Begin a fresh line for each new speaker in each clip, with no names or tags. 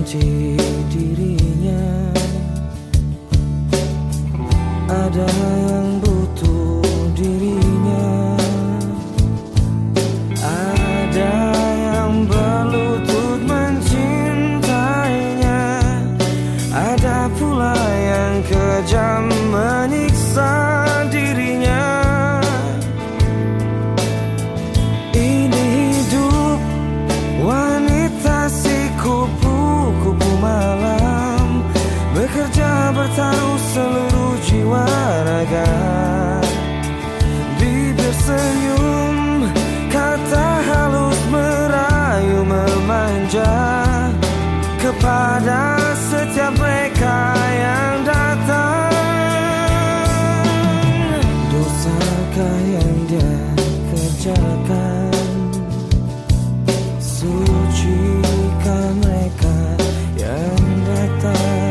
benci dirinya. Ada yang butuh dirinya, ada yang berlutut mencintainya, ada pula yang kejam menyiksa dirinya. Ini hidup wanita si kupu-kupu malam, bekerja bertaruh seluruh jiwa raga. Bibir senyum, kata halus merayu memanja kepada setiap mereka yang datang. Dosakah yang dia kerjakan? Sucikan mereka yang datang.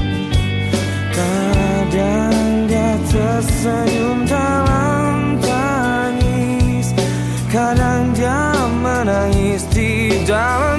Kadang dia tersenyum dalam tangis, kadang dia menangis di dalam